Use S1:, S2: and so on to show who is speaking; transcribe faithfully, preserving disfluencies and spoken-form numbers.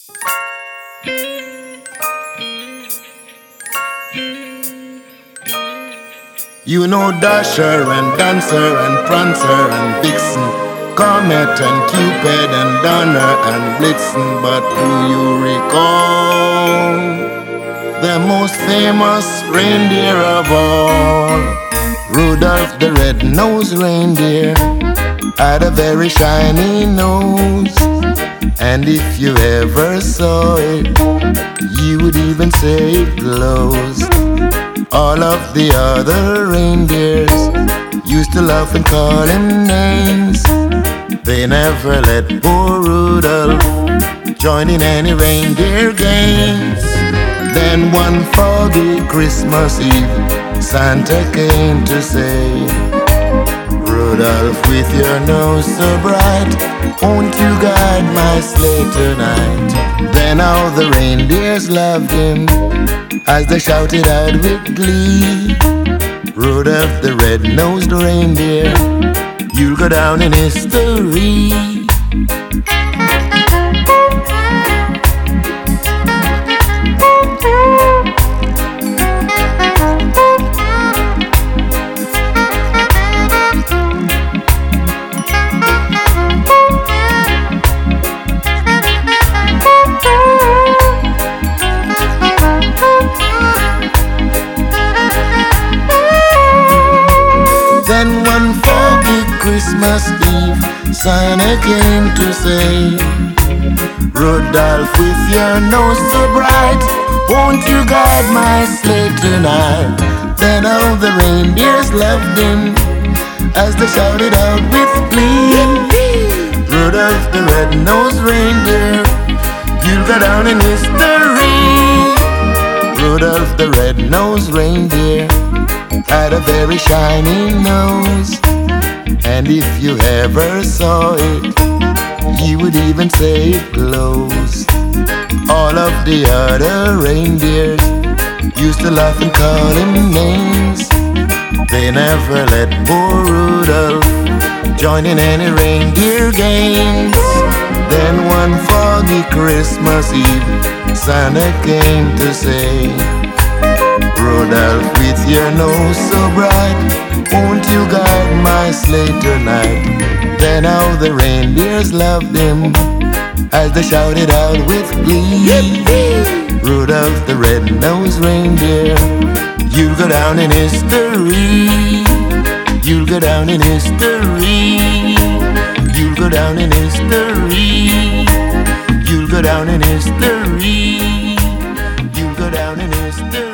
S1: You know Dasher and Dancer and Prancer and Vixen, Comet and Cupid and Donner and Blitzen. But do you recall the most famous reindeer of all? Rudolph the red-nosed reindeer had a very shiny nose, and if you ever saw it, you would even say it glows. All of the other reindeers used to laugh and call him names. They never let poor Rudolph join in any reindeer games. Then one foggy Christmas Eve, Santa came to say, Rudolph, with your nose so bright, won't you guide my sleigh tonight? Then all the reindeers loved him as they shouted out with glee, Rudolph the red-nosed reindeer, you'll go down in history. Then one foggy Christmas Eve, Santa came to say, Rudolph, with your nose so bright, won't you guide my sleigh tonight? Then all the reindeers loved him as they shouted out with glee, Rudolph the red-nosed reindeer, you'll go down in history. Rudolph the red-nosed reindeer had a very shiny nose, and if you ever saw it, you would even say it glows. All of the other reindeers used to laugh and call him names. They never let poor Rudolph join in any reindeer games. Then one foggy Christmas Eve, Santa came to say, Rudolph, with your nose so bright, won't you guide my sleigh tonight? Then all the reindeers loved him as they shouted out with glee, Rudolph the red-nosed reindeer, you'll go down in history. You'll go down in history. You'll go down in history. You'll go down in history. You'll go down in history.